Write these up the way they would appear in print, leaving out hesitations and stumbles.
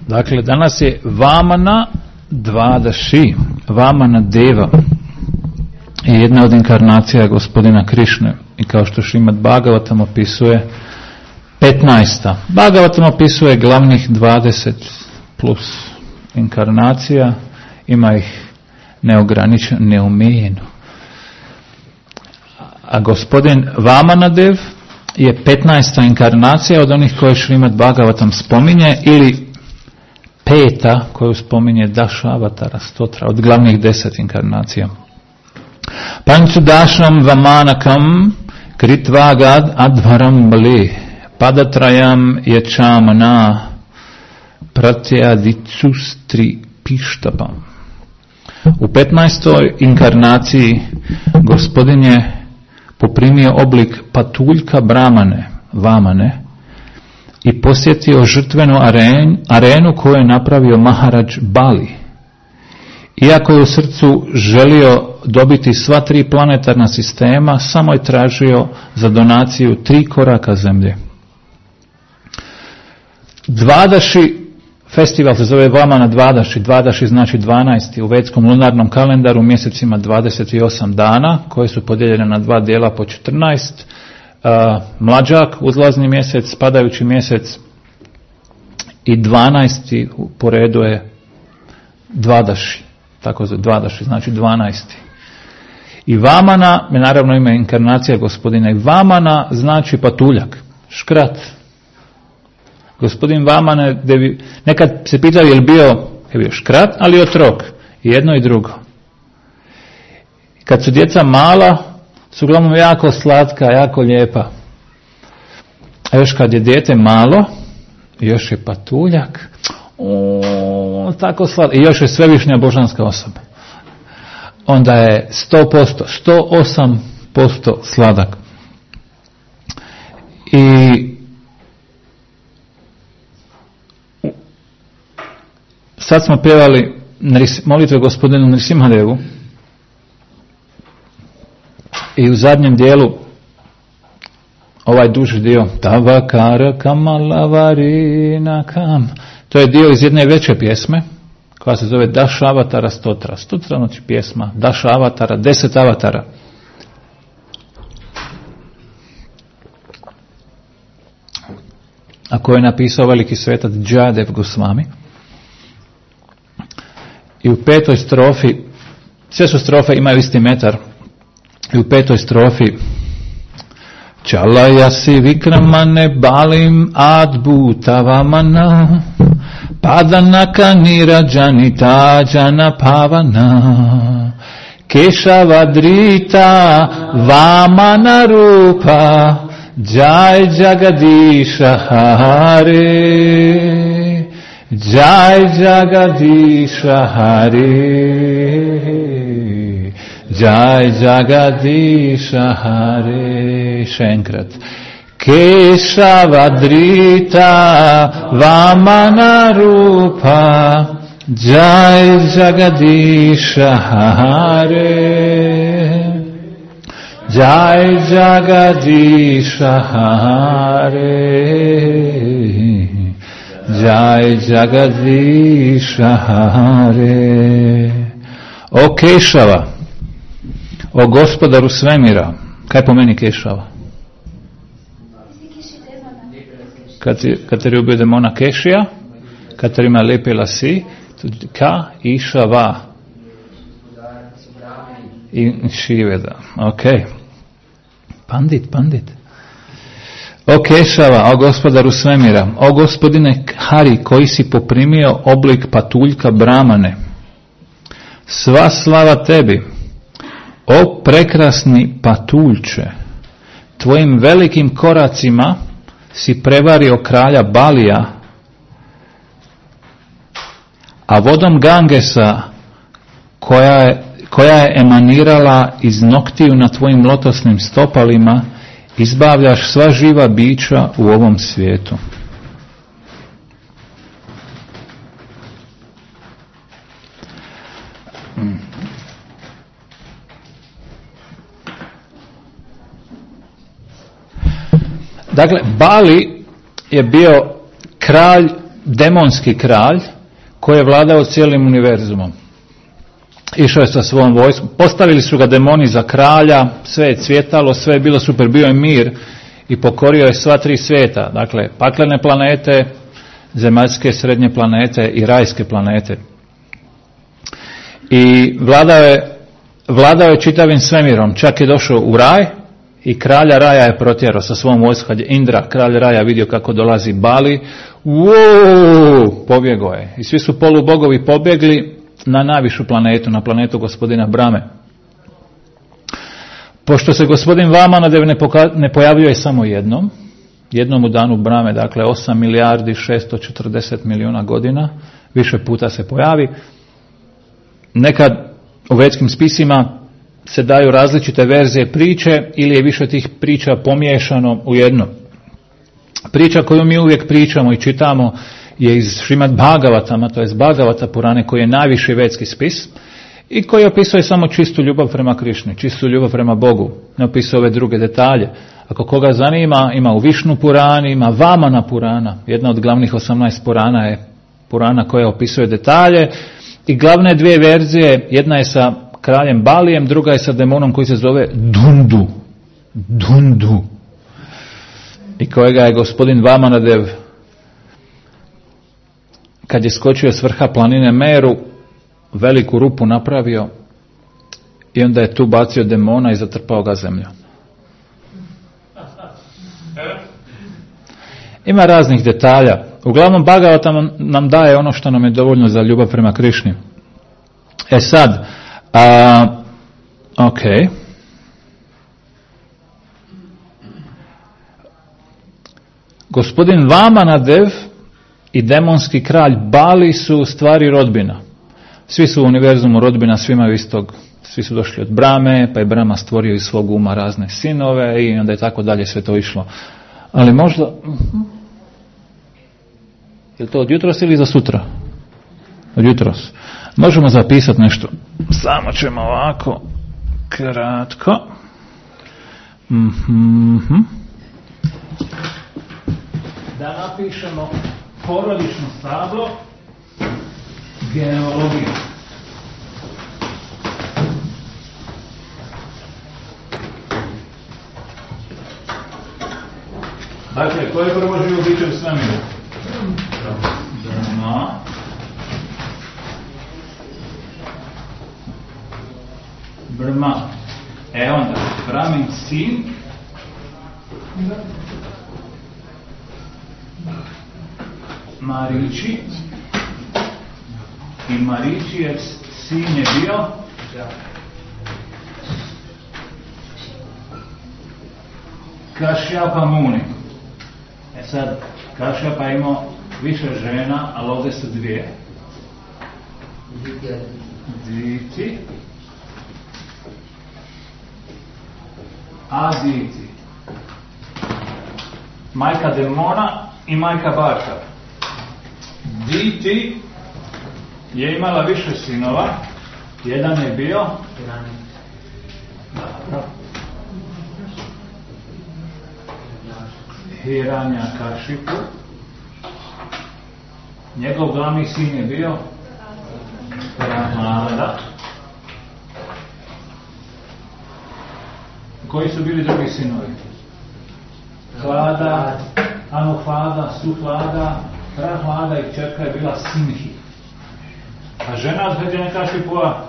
Dakle, danas je Vamana Dvadaši, Vamana Deva, je jedna od inkarnacija gospodina Krišne. I kao što Šrimad Bhagavatam opisuje, 15. Bhagavatam opisuje glavnih 20 plus inkarnacija, ima ih neograničeno, neumijeno. A gospodin Vamanadev je 15. inkarnacija od onih koje Šrimad Bhagavatam spominje, ili 5. koju spominje Dašavatara Stotra, od glavnih 10 inkarnacija. Pančudašam Vamanakam Kritvagad Advaram Bali Padatrajam Ječamana Pratyadicustri Pištapam. U 15. inkarnaciji gospodin je poprimio oblik patuljka Brahmane, Vamane, i posjetio žrtvenu arenu koju je napravio Maharaj Bali. Iako je u srcu želio dobiti sva 3 planetarna sistema, samo je tražio za donaciju 3 koraka zemlje. Dvadaši festival se zove Vamana Dvadaši. Dvadaši znači 12. U vedskom lunarnom kalendaru mjesecima 28 dana, koje su podijeljene na 2 dijela po 14. Mlađak, uzlazni mjesec, spadajući mjesec, i 12. po redu je Dvadaši. Tako za Dvadaši znači 12. I Vamana, naravno ime inkarnacija gospodina, i Vamana znači patuljak, škrat. Gospodin Vamana, nekad se pitao je li bio škrat, ali otrok, jedno i drugo. Kad su djeca mala, su uglavnom jako slatka, jako lijepa. A još kad je dijete malo, još je patuljak, tako slatko, i još je svevišnja božanska osoba. Onda je 100%, 108% sladak. I sad smo pjevali molitve gospodinu Nrisimhadevu i u zadnjem dijelu ovaj duži dio Tavakara Kamalavarina Kam, to je dio iz jedne veće pjesme koja se zove Dašavatara Stotra. Stotra znači pjesma, Dašavatara, 10 avatara. A koju je napisao veliki svetac Jayadev Goswami. I u 5. strofi, sve su strofe imaju isti metar, i u 5. strofi Chalayasi vikramane balim adbhutavamana padanaka nirajanita jana pavana keshavadrita vamana rupa jai jagadisha hare Jai Jagadisha Hare Jai Jagadisha Hare Shankrat Keshavadrita Vamana Rupa Jai Jagadisha Hare Jai Jagadisha Hare Jai Jagadisha Hare. O Kešava, o gospodaru svemira. Kaj pomeni Kešava? Kateri ubio demona Kešija, kateri ima lepe lasi, Ka Išava in Šiveda. Ok. Pandit. O Kešava, o gospodaru svemira, o gospodine Hari, koji si poprimio oblik patuljka Brahmane, sva slava tebi. O prekrasni patuljče, tvojim velikim koracima si prevario kralja Balija, a vodom Gangesa, koja je emanirala iz noktiju na tvojim lotosnim stopalima, izbavljaš sva živa bića u ovom svijetu. Dakle, Bali je bio kralj demonski kralj koji je vladao cijelim univerzumom. Išao je sa svom vojskom, postavili su ga demoni za kralja, sve je cvjetalo, sve je bilo super, bio je mir i pokorio je sva 3 svijeta, dakle paklene planete, zemaljske srednje planete i rajske planete. I vladao je čitavim svemirom, čak je došao u raj i kralja raja je protjerao sa svom vojskom. Kad je Indra, kralj raja, vidio kako dolazi Bali, pobjegao je. I svi su polubogovi pobjegli na najvišu planetu, na planetu gospodina Brame. Pošto se gospodin Vamanadev ne pojavljuje samo jednom u danu Brame, dakle 8 milijardi 640 milijuna godina, više puta se pojavi. Nekad u vedskim spisima se daju različite verzije priče ili je više tih priča pomiješano u jedno. Priča koju mi uvijek pričamo i čitamo je iz Šrimad Bhagavatama, to je Bhagavata Purane, koji je najviši vedski spis i koji opisuje samo čistu ljubav prema Krišni, čistu ljubav prema Bogu, ne opisuje ove druge detalje. Ako koga zanima, ima u Višnu Purani, ima Vamana Purana, jedna od glavnih 18 Purana je Purana koja opisuje detalje i glavne 2 verzije, jedna je sa kraljem Balijem, druga je sa demonom koji se zove Dundu i kojega je gospodin Vamanadev kad je skočio s vrha planine Meru veliku rupu napravio i onda je tu bacio demona i zatrpao ga zemljom. Ima raznih detalja. Uglavnom Bhagavata nam daje ono što nam je dovoljno za ljubav prema Krišni. Sad, ok. Gospodin Vamanadev i demonski kralj Bali su u stvari rodbina. Svi su u univerzumu rodbina, svi su došli od Brame, pa je Brama stvorio iz svog uma razne sinove i onda je tako dalje sve to išlo. Ali možda... Je li to od jutros ili za sutra? Od jutros. Možemo zapisati nešto. Samo ćemo ovako kratko. Da napišemo porodično stablo genealogije. Dakle, koje je prvo živo biće u svemiru? Brahma. Brahma. Onda, Brahmin sin. Mariči. I Maričijev sin je bio Kašjapa Muni. Sad, Kašjapa imao više žena, ali ovdje su 2. Diti. Aditi. Majka demona i majka Barka. Diti je imala više sinova. Jedan je bio Hiranja Kašipu. Njegov glavni sin je bio Prahlada. Koji su bili drugi sinovi? Hlada, Anuhlada, Suhlada, Prahlada i čerka je bila Sinhi. A žena od Hiranja Kašipua?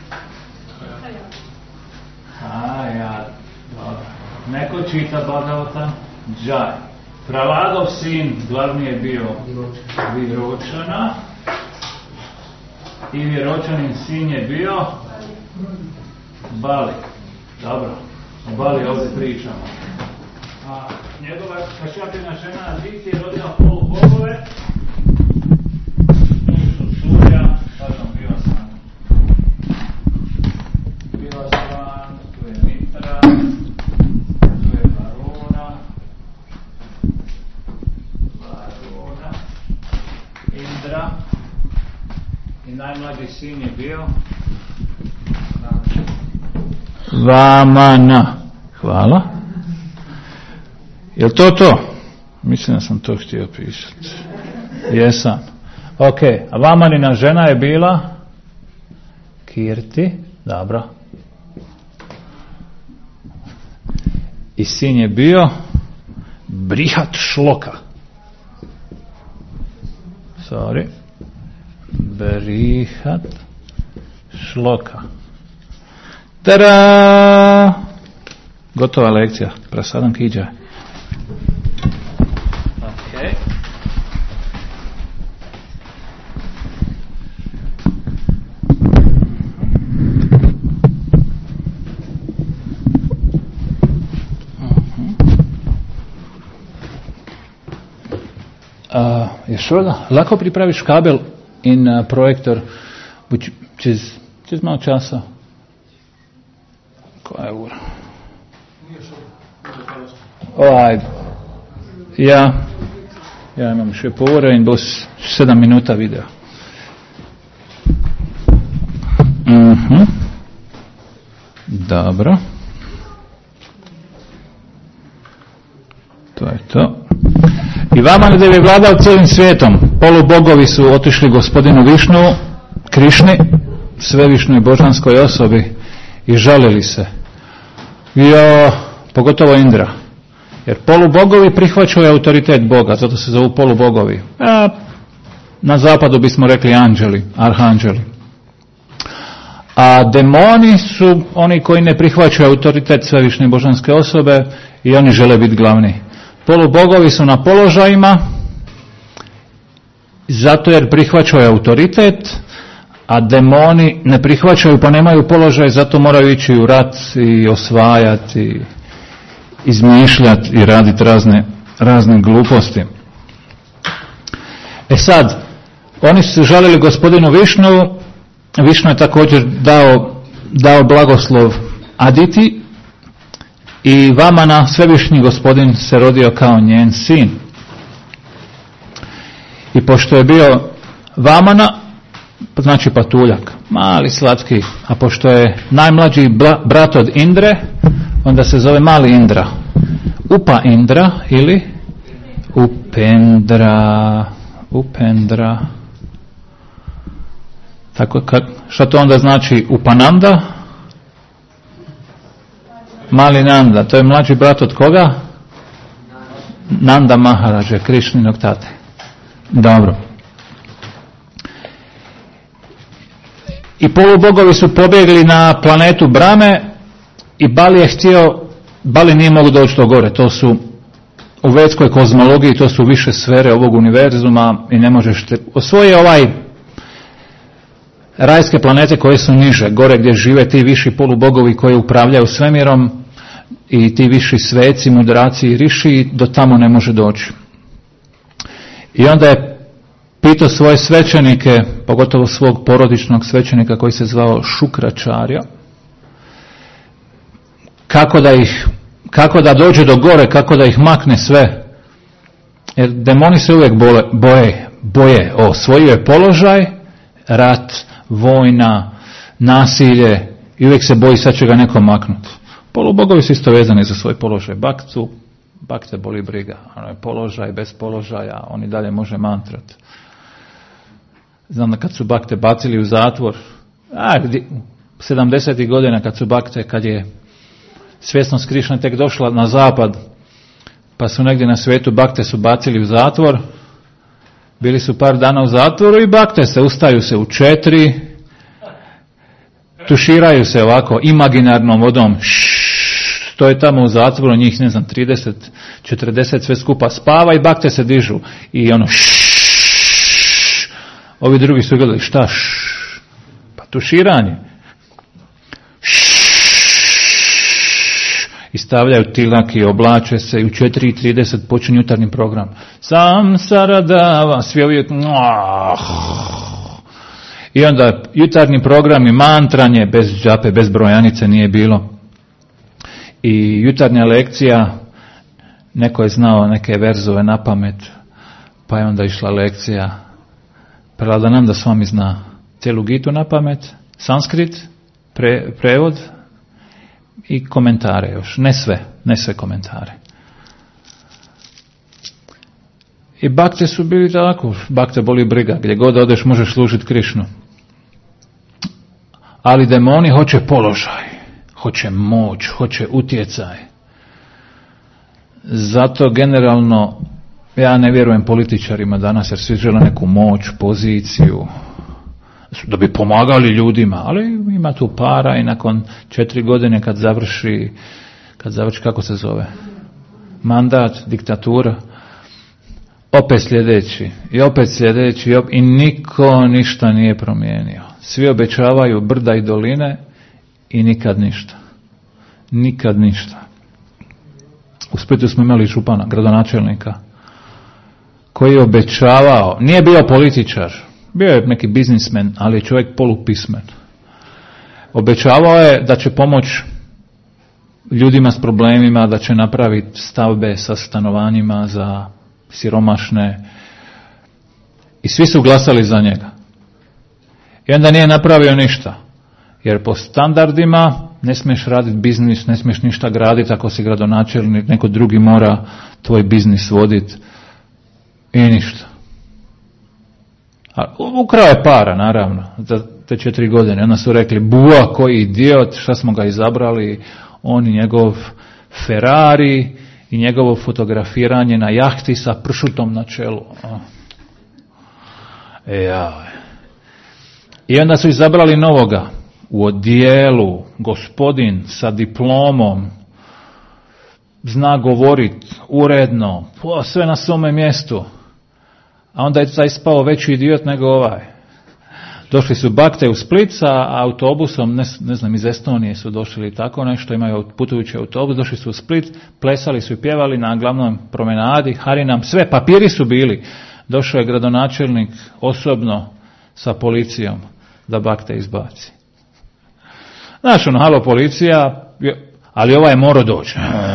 Neko čita Bhagavata? Džaj. Prahladov sin glavni je bio Viročana i Viročanin sin je bio Bali. Dobro, o Bali ovdje pričamo. A njegova Kašjapina žena Aditi je rodila polubogove. I najmlađi sin je bio Vamana. Hvala. Je li to? Mislim da sam to htio pisati. Jesam. Ok, a Vamanina žena je bila Kirti, dobro. I sin je bio Brihat Šloka. Brihat Šloka. Tada! Gotova lekcija. Prasadam kiđa. Ok. Lako pripraviš kabel in projektor, čez malo časa. Koja je ura? Ajde. Ja imam še pol ure in bo 7 minuta videa. Dobro. To je to. I Vamadev je vladao cijelim svijetom. Polubogovi su otišli gospodinu Višnu, Krišni, svevišnjoj božanskoj osobi i žalili se. Pogotovo Indra. Jer polubogovi prihvaćaju autoritet Boga, zato se zovu polubogovi. Na zapadu bismo rekli anđeli, arhanđeli. A demoni su oni koji ne prihvaćaju autoritet svevišnje božanske osobe i oni žele biti glavni. Polubogovi su na položajima zato jer prihvaćaju autoritet, a demoni ne prihvaćaju pa nemaju položaj, zato moraju ići u rat i osvajati, izmišljati i raditi razne gluposti. Sad, oni su se žalili gospodinu Višnu. Višnu je također dao blagoslov Aditi i Vamana, svevišnji gospodin, se rodio kao njen sin. I pošto je bio Vamana, znači patuljak, mali, slatki, a pošto je najmlađi brat od Indre, onda se zove mali Indra. Upa Indra ili Upendra. Tako, šta to onda znači Upananda? Mali Nanda, to je mlađi brat od koga? Nanda Maharađe, Krišninog tate. Dobro. I polubogovi su pobjegli na planetu Brame i Bali nije mogao doći do gore. To su u vedskoj kozmologiji, to su više sfere ovog univerzuma i ne možeš osvoje rajske planete koje su niže, gore gdje žive ti viši polubogovi koji upravljaju svemirom i ti viši sveci, mudraci i riši, do tamo ne može doći. I onda je pitao svoje svećenike, pogotovo svog porodičnog svećenika koji se zvao Šukračarja, kako da dođe do gore, kako da ih makne sve. Jer demoni se uvijek boje. Osvojio je položaj, rat, vojna, nasilje i uvijek se boji sad će ga neko maknuti. Polubogovi su isto vezani za svoj položaj. Bakte boli briga. Ono je položaj, bez položaja, on i dalje može mantrat. Znam da kad su bakte bacili u zatvor, 70. godina kad je svjesnost Krišne tek došla na zapad, pa su negdje na svijetu bakte su bacili u zatvor, bili su par dana u zatvoru i bakte ustaju se u 4, tuširaju se ovako imaginarnom vodom, to je tamo u zatvoru, njih 30, 40 sve skupa spava i bakte se dižu i ovi drugi su gledali šta pa tuširanje i stavljaju tilak i oblače se i u 4:30 počinje jutarnji program. Sam saradava, svi ovi i onda jutarnji program i mantranje bez džape, bez brojanice nije bilo. I jutarnja lekcija, neko je znao neke verzove na pamet, pa je onda išla lekcija. Pralananda Swami zna cijelu Gitu na pamet, sanskrit, prevod i komentare još. Ne sve komentare. I bakte su bili tako, bakte boli briga, gdje god odeš možeš služiti Krišnu. Ali demoni hoće položaj, hoće moć, hoće utjecaj. Zato generalno ja ne vjerujem političarima danas jer svi žele neku moć, poziciju, da bi pomagali ljudima, ali ima tu para i nakon 4 godine kad završi kako se zove, mandat, diktatura, opet sljedeći i niko ništa nije promijenio. Svi obećavaju brda i doline i nikad ništa. Nikad ništa. U Splitu smo imali župana, gradonačelnika, koji je obećavao, nije bio političar, bio je neki biznismen, ali je čovjek polupismen. Obećavao je da će pomoći ljudima s problemima, da će napraviti stavbe sa stanovanjima za siromašne i svi su glasali za njega. I onda nije napravio ništa. Jer po standardima ne smiješ raditi biznis, ne smiješ ništa graditi ako si gradonačelnik, neko drugi mora tvoj biznis voditi i ništa. A ukrao je para, naravno, za te 4 godine. Onda su rekli, bua, koji idiot, šta smo ga izabrali, on i njegov Ferrari i njegovo fotografiranje na jahti sa pršutom na čelu. I onda su izabrali novoga u odijelu, gospodin sa diplomom, zna govorit uredno, sve na svome mjestu. A onda je ispao veći idiot nego ovaj. Došli su bakte u Split sa autobusom, ne znam, iz Estonije su došli ili tako nešto, imaju putujući autobus, došli su u Split, plesali su i pjevali na glavnom promenadi, Harinam, sve, papiri su bili. Došao je gradonačelnik osobno sa policijom da bakte izbaci. Znaš, halo policija, ali ovaj je morao doći.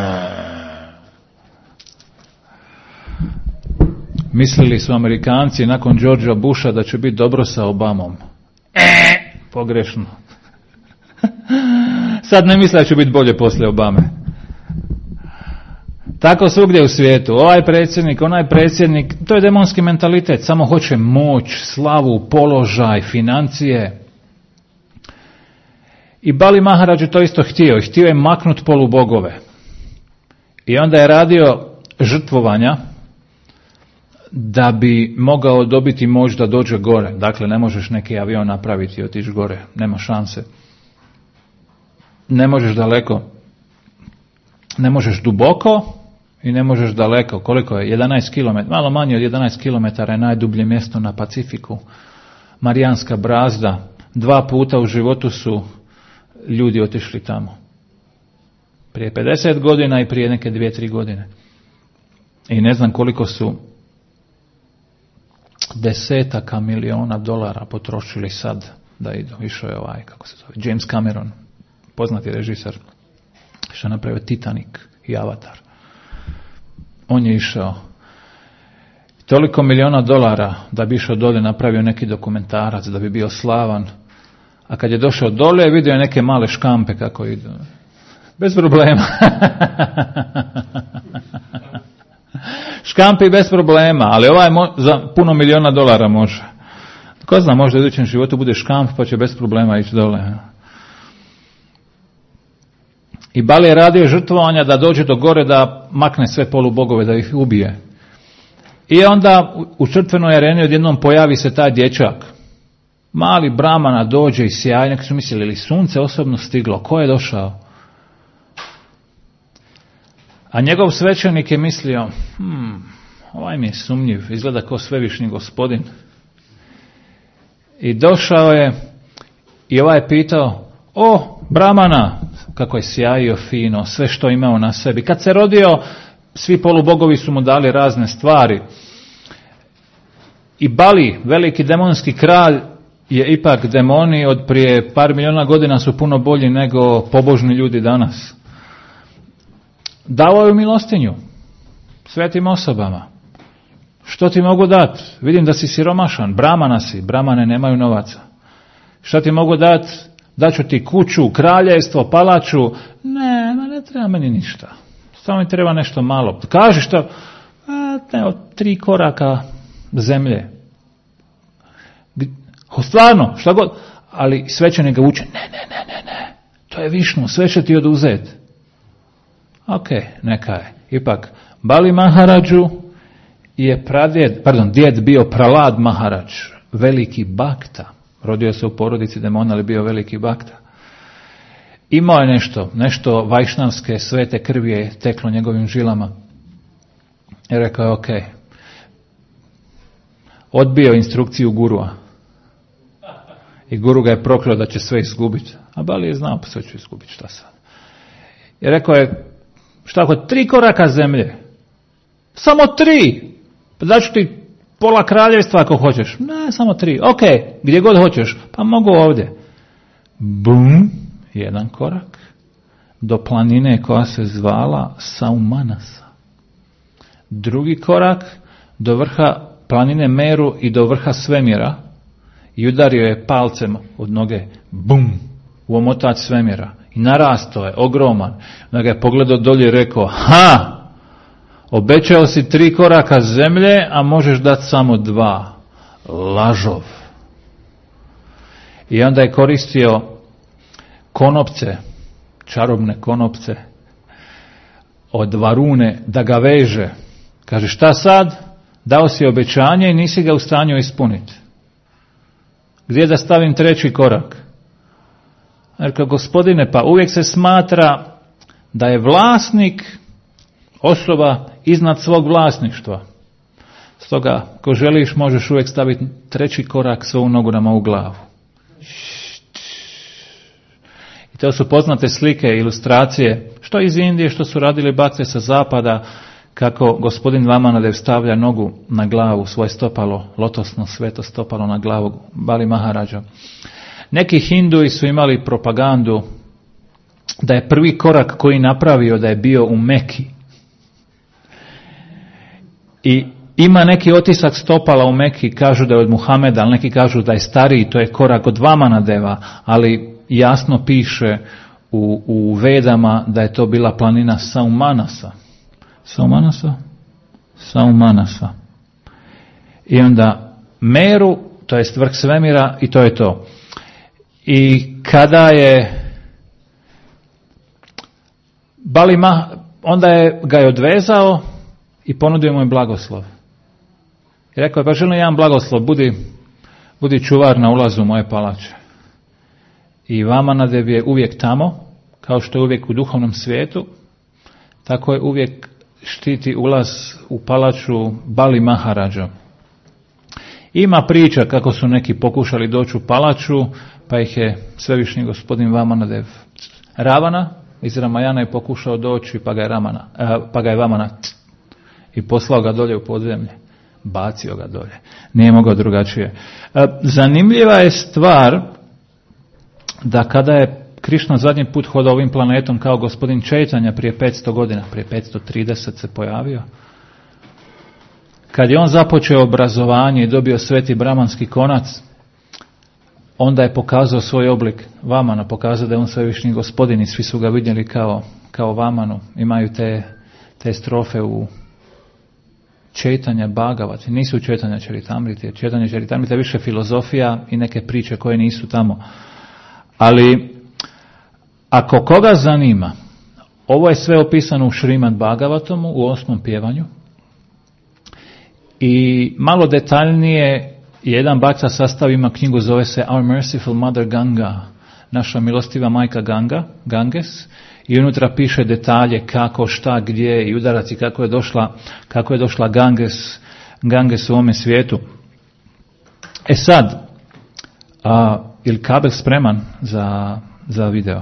Mislili su Amerikanci nakon Georgea Busha da će biti dobro sa Obamom. Pogrešno. Sad ne misle da će biti bolje poslije Obame. Tako svugdje u svijetu. Ovaj predsjednik, onaj predsjednik, to je demonski mentalitet. Samo hoće moć, slavu, položaj, financije. I Bali Maharaj je to isto htio. Htio je maknut polubogove. I onda je radio žrtvovanja da bi mogao dobiti moć da dođe gore. Dakle, ne možeš neki avion napraviti i otići gore. Nema šanse. Ne možeš daleko. Ne možeš duboko i ne možeš daleko. Koliko je? 11 km. Malo manje od 11 km je najdublje mjesto na Pacifiku. Marijanska brazda. 2 puta u životu su ljudi otišli tamo. Prije 50 godina i prije neke 2-3 godine. I ne znam koliko su $10 miliona potrošili sad da idu. Išao je ovaj, kako se zove, James Cameron, poznati režiser, što je napravio Titanic i Avatar. On je išao toliko miliona dolara da bi išao dole, napravio neki dokumentarac, da bi bio slavan. A kad je došao dole, vidio je neke male škampe kako idu. Bez problema. Škampi bez problema, ali ovaj za puno miliona dolara može. Ko zna, možda u idućem životu bude škamp pa će bez problema ići dole. I Bali je radio žrtvovanja da dođe do gore, da makne sve polubogove, da ih ubije. I onda u žrtvenoj areni odjednom pojavi se taj dječak. Mali Brahmana dođe i sjaj, neki su mislili, ili sunce osobno stiglo, ko je došao? A njegov svećenik je mislio, ovaj mi je sumnjiv, izgleda kao svevišnji gospodin. I došao je i ovaj je pitao, Brahmana, kako je sjajio fino, sve što imao na sebi. Kad se rodio, svi polubogovi su mu dali razne stvari. I Bali, veliki demonski kralj, je ipak demoni od prije par milijuna godina su puno bolji nego pobožni ljudi danas. Dao je milostinju svetim osobama. Što ti mogu dati? Vidim da si siromašan, Brahmana si, Brahmane nemaju novaca. Što ti mogu dati? Daću ti kuću, kraljevstvo, palaču. Ne treba meni ništa. Samo mi treba nešto malo. Kaži što? Ne, od 3 koraka zemlje. Stvarno, šta god, ali svećenik ga uče, ne, to je Višnu, sve će ti oduzeti. Ok, neka je. Ipak, Bali Maharadžu je djed bio Pralad Maharadž, veliki bakta. Rodio se u porodici demona, ali bio veliki bakta. Imao je nešto vajšnavske svete krvi je teklo njegovim žilama. I rekao je, ok, odbio instrukciju gurua. I guru ga je prokleo da će sve izgubiti. A Bali je znao, pa sve ću izgubiti, šta sad. I rekao je, šta ako 3 koraka zemlje? Samo 3! Pa daću ti pola kraljevstva ako hoćeš. Ne, samo 3. Ok, gdje god hoćeš. Pa mogu ovdje. Bum, 1 korak. Do planine koja se zvala Saumanasa. 2 korak do vrha planine Meru i do vrha svemira. I udario je palcem od noge. Bum, u omotač svemira. I narastao je, ogroman. Onda ga je pogledao dolje i rekao, obećao si 3 koraka zemlje, a možeš dati samo 2. Lažov. I onda je koristio konopce, čarobne konopce od Varune da ga veže. Kaže, šta sad? Dao si obećanje i nisi ga u stanju ispuniti. Gdje da stavim 3 korak? Rekao, gospodine, pa uvijek se smatra da je vlasnik osoba iznad svog vlasništva. Stoga, ako želiš, možeš uvijek staviti 3 korak svoju nogu na moju glavu. I to su poznate slike, ilustracije, što iz Indije, što su radili bakte sa zapada, kako gospodin Vamanadev stavlja nogu na glavu, svoje stopalo, lotosno sveto stopalo na glavu Bali Maharadža. Neki Hinduji su imali propagandu da je prvi korak koji napravio da je bio u Meki. I ima neki otisak stopala u Meki, kažu da je od Muhameda, ali neki kažu da je stariji, to je korak od Vamanadeva, ali jasno piše u Vedama da je to bila planina Saumanasa. Saumanasa. I onda Meru, to jest vrh svemira, i to je to. I kada je onda ga je odvezao i ponudio mu je blagoslov. I rekao je, pa želim jedan blagoslov, budi čuvar na ulazu u moje palače. I Vamanadev je uvijek tamo, kao što je uvijek u duhovnom svijetu, tako je uvijek štiti ulaz u palaču Bali Maharadža. Ima priča kako su neki pokušali doći u palaču, pa ih je svevišnji gospodin Vamanadev Ravana iz Ramajana je pokušao doći, pa ga je Vamana i poslao ga dolje u podzemlje. Bacio ga dolje. Nije mogao drugačije. Zanimljiva je stvar da kada je Krišna zadnji put hodao ovim planetom kao gospodin Čejtanja prije 500 godina, prije 530 se pojavio. Kad je on započeo obrazovanje i dobio sveti bramanski konac, onda je pokazao svoj oblik Vamana, pokazao da je on svevišnji gospodin i svi su ga vidjeli kao Vamanu. Imaju te strofe u Čejtanja Bhagavati, nisu Čejtanja Čaritamriti, Čejtanja Čaritamriti je više filozofija i neke priče koje nisu tamo. Ali ako koga zanima, ovo je sve opisano u Šrimad Bhagavatomu u 8. pjevanju i malo detaljnije jedan bakta sastav ima knjigu, zove se Our Merciful Mother Ganga, naša milostiva majka Ganges, i unutra piše detalje kako, šta, gdje i udarac i kako je došla Ganges u ovome svijetu. E sad, ili kabel spreman za video?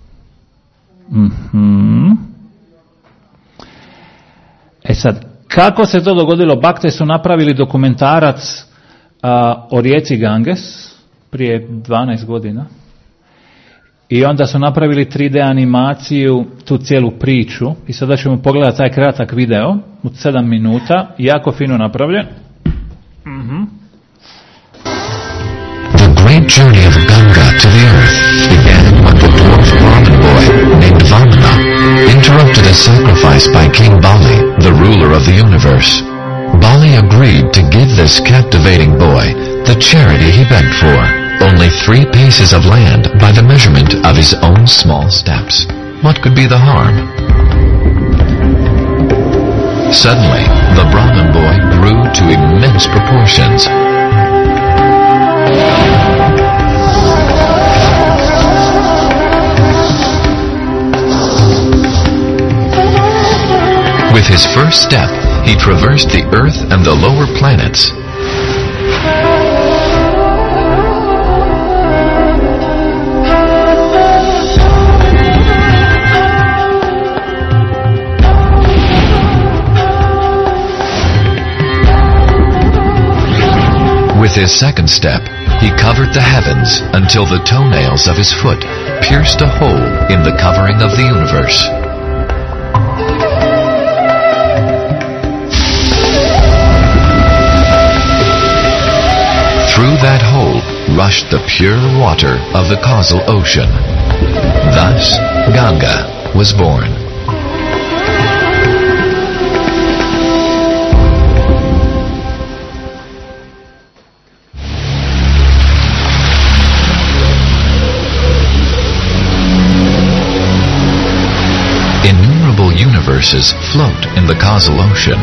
E sad, kako se to dogodilo? Bakte su napravili dokumentarac o rijeci Ganges prije 12 godina i onda su napravili 3D animaciju, tu cijelu priču, i sada ćemo pogledati taj kratak video od 7 minuta, jako fino napravljen. The great journey of Ganga to the earth began when the dwarf Brahmin boy named Vamana interrupted a sacrifice by King Bali, the ruler of the universe. Kali agreed to give this captivating boy the charity he begged for, only 3 paces of land by the measurement of his own small steps. What could be the harm? Suddenly, the Brahmin boy grew to immense proportions. With his first step, he traversed the Earth and the lower planets. With his second step, he covered the heavens until the toenails of his foot pierced a hole in the covering of the universe. Through that hole rushed the pure water of the causal ocean. Thus, Ganga was born. Innumerable universes float in the causal ocean.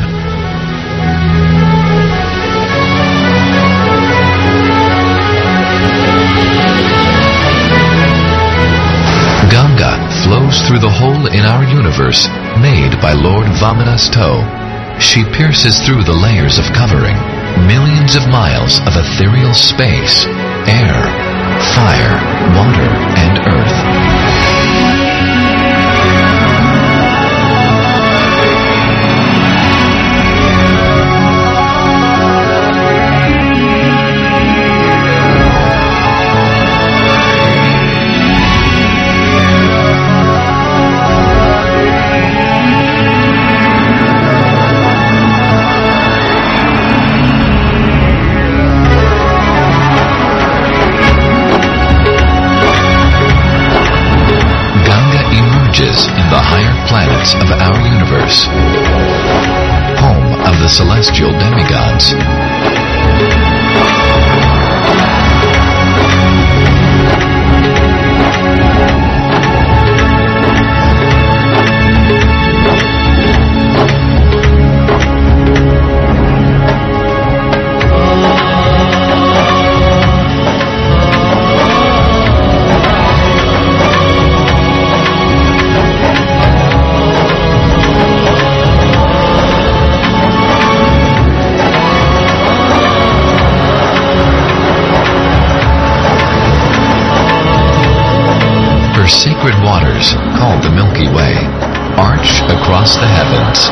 Ganga flows through the hole in our universe made by Lord Vamana's toe. She pierces through the layers of covering, millions of miles of ethereal space, air, fire, water, and earth. In the higher planets of our universe, home of the celestial demigods. Her sacred waters, called the Milky Way, arch across the heavens.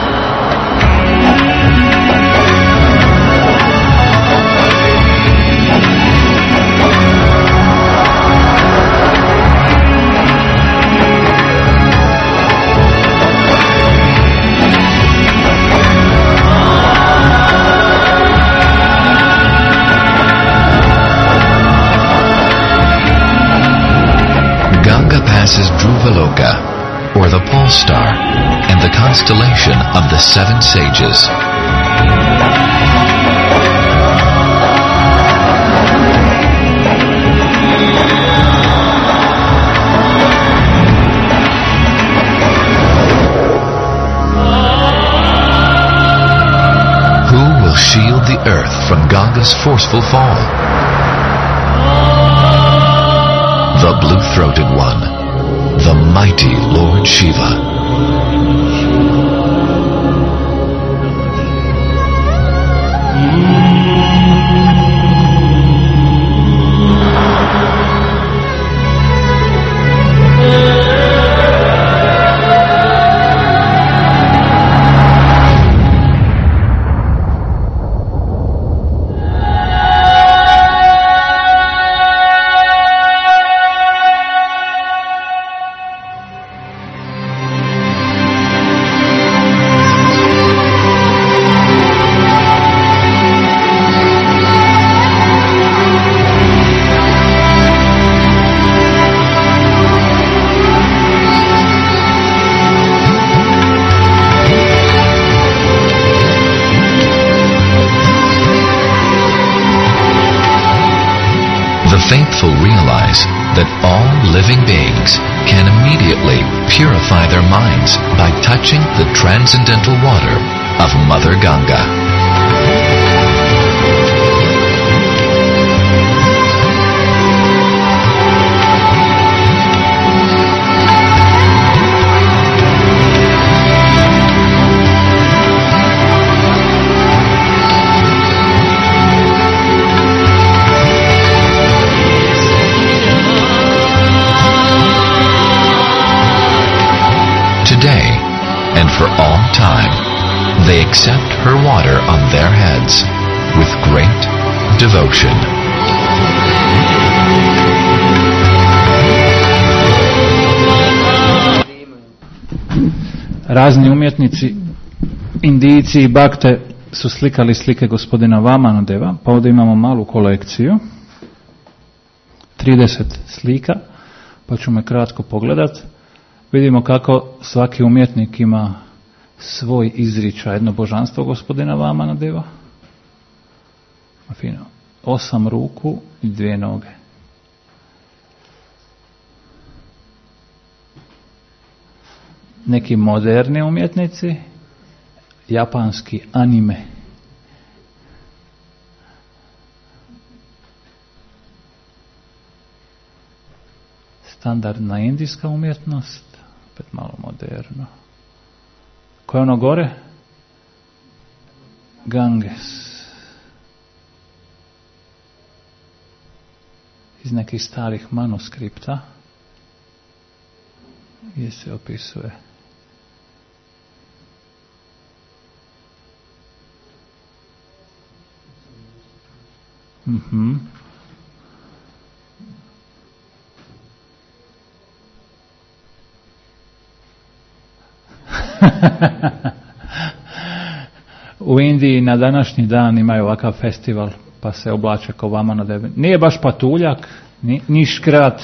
Ganga passes Dhruvaloka, or the pole star, and the constellation of the 7 sages. Who will shield the earth from Ganga's forceful fall? The blue-throated one, the mighty Lord Shiva. The faithful realize that all living beings can immediately purify their minds by touching the transcendental water of Mother Ganga. Today, and for all time, they accept her water on their heads with great devotion. Razni umjetnici, Indijci i Bakte su slikali slike gospodina Vamanadeva, pa ovdje imamo malu kolekciju, 30 slika, pa ćemo kratko pogledati. Vidimo kako svaki umjetnik ima svoj izričaj, jedno božanstvo gospodina Vamanadeva. Fino. 8 ruku i 2 noge. Neki moderni umjetnici, japanski anime. Standardna indijska umjetnost, opet malo moderno. Ko je ono gore? Ganges. Iz nekih starih manuskripta gdje se opisuje U Indiji na današnji dan imaju ovakav festival, pa se oblače kao Vamanadev. Nije baš patuljak, ni škrat.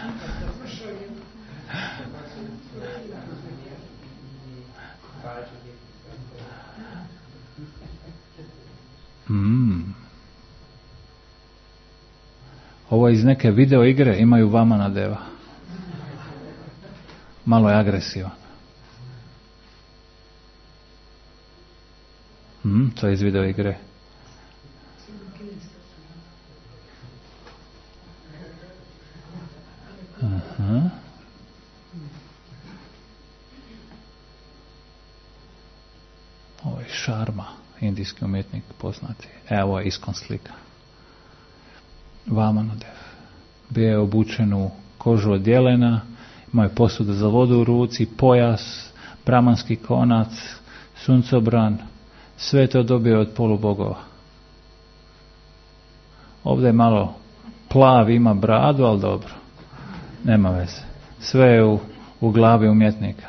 Ovo iz neke video igre imaju Vamanadeva. Malo je agresivan. To je iz video igre. Aha. Ovo je Sharma, indijski umjetnik poznati. Evo je iskon slika. Vamanadev. Bio je obučen u kožu od jelena, imao je posudu za vodu u ruci, pojas, bramanski konac, suncobran. Sve je to dobio od polubogova. Ovdje je malo plav, ima bradu, ali dobro. Nema veze. Sve je u glavi umjetnika.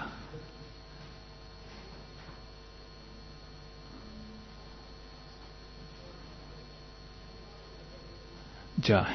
Džaj.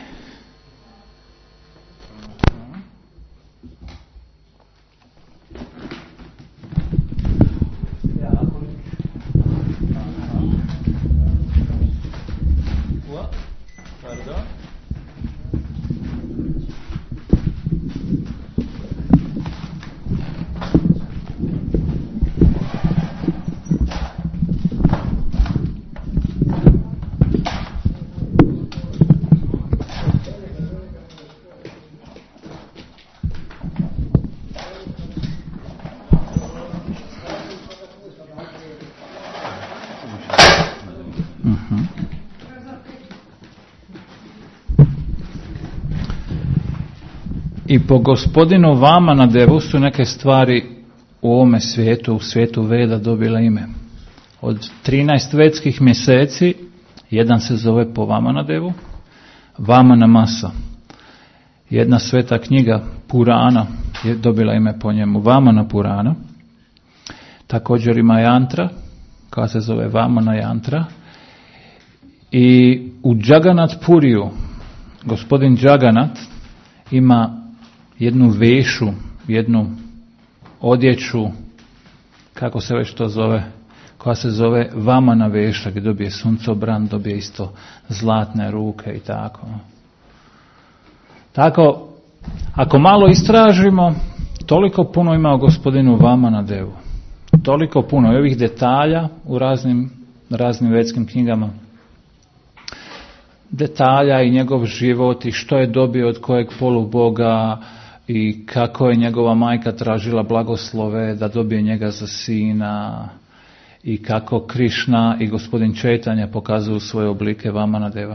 I po gospodinu Vamanadevu su neke stvari u ovome svijetu, u svijetu Veda dobile ime. Od 13 vedskih mjeseci, jedan se zove po Vamanadevu, Vamana Masa. Jedna sveta knjiga Purana je dobila ime po njemu, Vamana Purana. Također ima jantra, koja se zove Vamana jantra. I u Jagannath Puriju, gospodin Jagannath ima jednu vešu, jednu odjeću, kako se već to zove, koja se zove Vamana veša, gdje dobije suncobran, dobije isto zlatne ruke i tako. Tako, ako malo istražimo, toliko puno ima o gospodinu Vamanadevu. Toliko puno i ovih detalja u raznim vedskim knjigama. Detalja i njegov život i što je dobio od kojeg poluboga i kako je njegova majka tražila blagoslove da dobije njega za sina i kako Krišna i gospodin Čejtanja pokazuju svoje oblike Vamanadeva.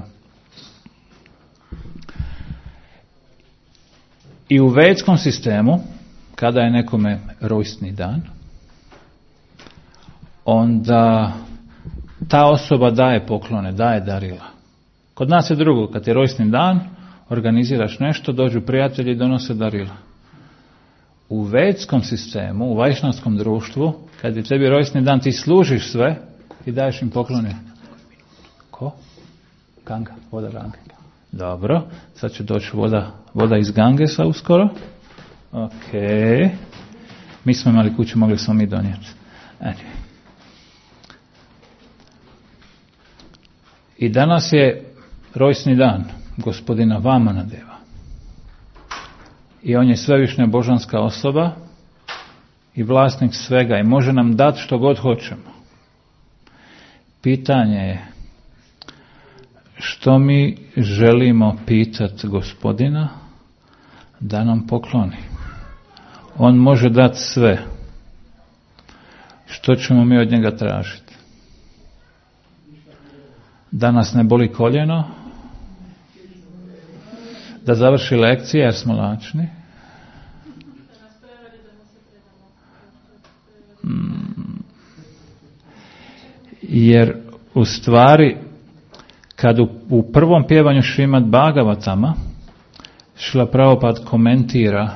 I u vedskom sistemu, kada je nekome rojstni dan, onda ta osoba daje poklone, daje darila. Kod nas je drugo, kad je rojstni dan, organiziraš nešto, dođu prijatelji i donose darila. U vedskom sistemu, u vajšnavskom društvu, kad je tebi rojstni dan, ti služiš sve i daješ im poklone. Ko? Ganga, voda Gange. Dobro, sad će doći voda iz Gangesa uskoro. Ok. Mi smo imali kuću, mogli smo mi donijeti. I danas je rojstni dan gospodina Vamanadeva. I on je svevišnja božanska osoba i vlasnik svega i može nam dati što god hoćemo. Pitanje je što mi želimo pitati gospodina da nam pokloni. On može dati sve. Što ćemo mi od njega tražiti? Da nas ne boli koljeno? Da završi lekcije jer smo lačni? Jer u stvari kad u prvom pjevanju Šrimad Bhagavatama Šrila Prabhupada komentira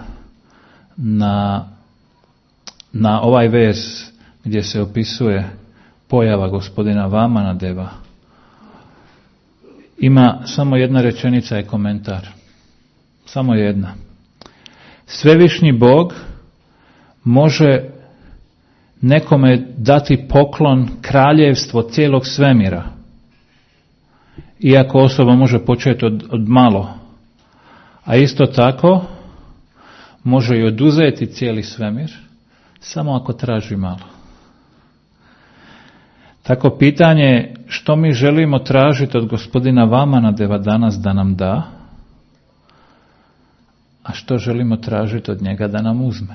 na ovaj vers gdje se opisuje pojava gospodina Vamanadeva, ima samo jedna rečenica i komentar. Samo jedna. Svevišnji Bog može nekome dati poklon kraljevstvo cijelog svemira. Iako osoba može početi od malo. A isto tako može i oduzeti cijeli svemir samo ako traži malo. Tako pitanje je što mi želimo tražiti od gospodina Vamanadeva danas da nam da, a što želimo tražiti od njega da nam uzme.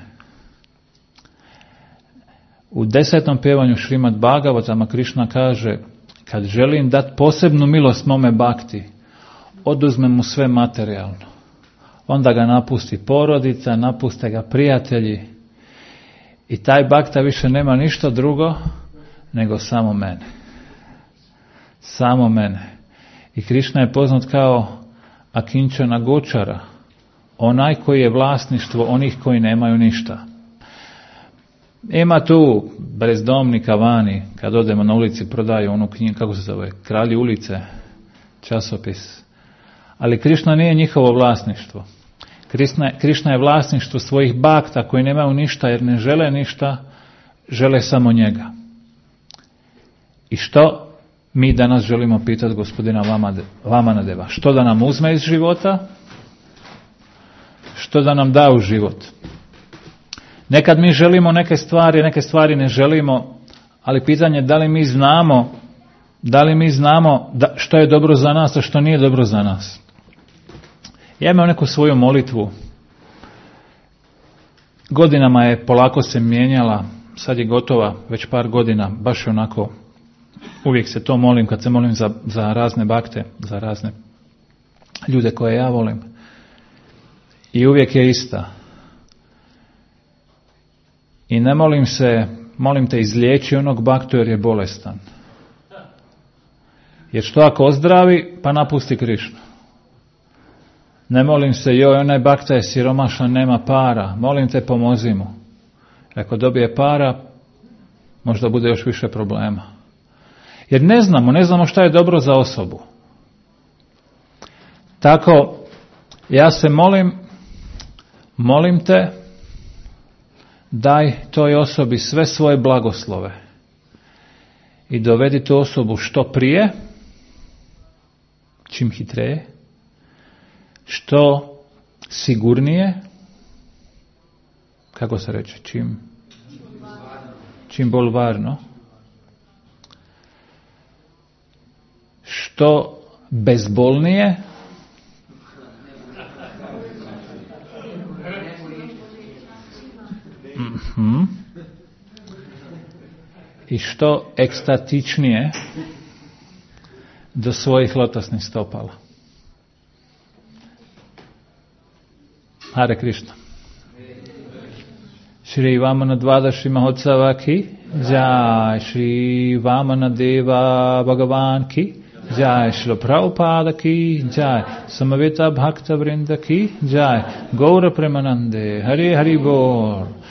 U 10. pjevanju Šrimad Bhagavatama Krišna kaže kad želim dati posebnu milost mome bakti, oduzmem mu sve materijalno. Onda ga napusti porodica, napuste ga prijatelji i taj bakta više nema ništa drugo nego samo mene. Samo mene. I Krišna je poznat kao Akinčana Gočara, onaj koji je vlasništvo onih koji nemaju ništa. Ima tu brezdomnika vani, kad odemo na ulici prodaju onu knjigu, kako se zove, Kralji ulice, časopis. Ali Krišna nije njihovo vlasništvo. Krišna je vlasništvo svojih bakta koji nemaju ništa jer ne žele ništa, žele samo njega. I što mi danas želimo pitati gospodina Vamanadeva? Što da nam uzme iz života? Što da nam da u život? Nekad mi želimo neke stvari ne želimo, ali pitanje je da li mi znamo što je dobro za nas, a što nije dobro za nas. Ja imam neku svoju molitvu. Godinama je polako se mijenjala, sad je gotova već par godina, baš onako, uvijek se to molim kad se molim za razne bakte, za razne ljude koje ja volim. I uvijek je ista. I ne molim te izliječi onog baktu jer je bolestan. Jer što ako ozdravi, pa napusti Krišnu. Ne molim se, onaj bakta je siromašan, nema para, molim te pomozi mu. Ako dobije para, možda bude još više problema. Jer ne znamo šta je dobro za osobu. Tako, ja se molim te, daj toj osobi sve svoje blagoslove i dovedi tu osobu što prije, čim hitrije, što sigurnije, kako se reče, čim bolj varno, što bezbolnije, i što ekstatičnije do svojih lotosnih stopala. Hare Krishna. Shri Vamana Dvadashi Mahotsava ki Jai, Shri Vamana Deva Bhagavan ki Jai, Shri Prabhupada ki Jai, Samaveta Bhakta Vrinda ki Jai, Gaura Premanande, Hare Hari Bol.